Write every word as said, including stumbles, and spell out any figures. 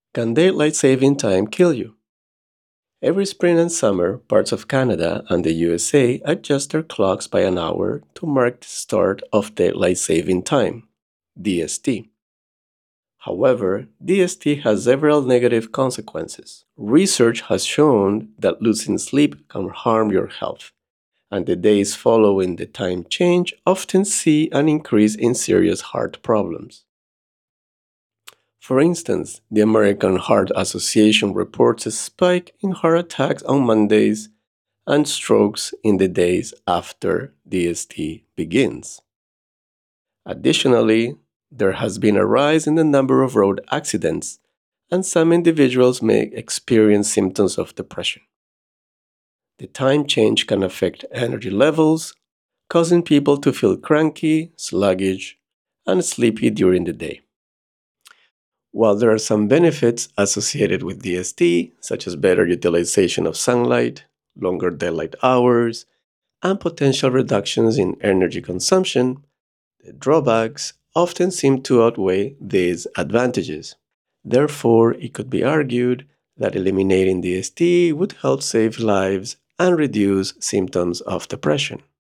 Can daylight saving time kill you? Every spring and summer, parts of Canada and the U S A adjust their clocks by an hour to mark the start of daylight saving time, D S T. However, D S T has several negative consequences. Research has shown that losing sleep can harm your health, and the days following the time change often see an increase in serious heart problems. For instance, the American Heart Association reports a spike in heart attacks on Mondays and strokes in the days after D S T begins. Additionally, there has been a rise in the number of road accidents, and some individuals may experience symptoms of depression. The time change can affect energy levels, causing people to feel cranky, sluggish, and sleepy during the day. While there are some benefits associated with D S T, such as better utilization of sunlight, longer daylight hours, and potential reductions in energy consumption, the drawbacks often seem to outweigh these advantages. Therefore, it could be argued that eliminating D S T would help save lives and reduce symptoms of depression.